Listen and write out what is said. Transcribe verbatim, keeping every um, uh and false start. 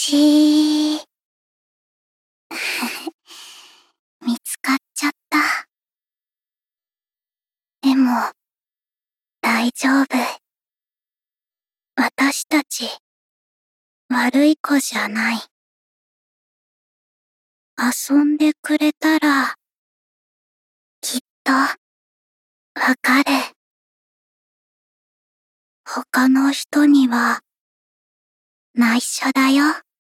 しー。見つかっちゃった。でも、大丈夫。私たち、悪い子じゃない。遊んでくれたら、きっと、わかる。他の人には、内緒だよ。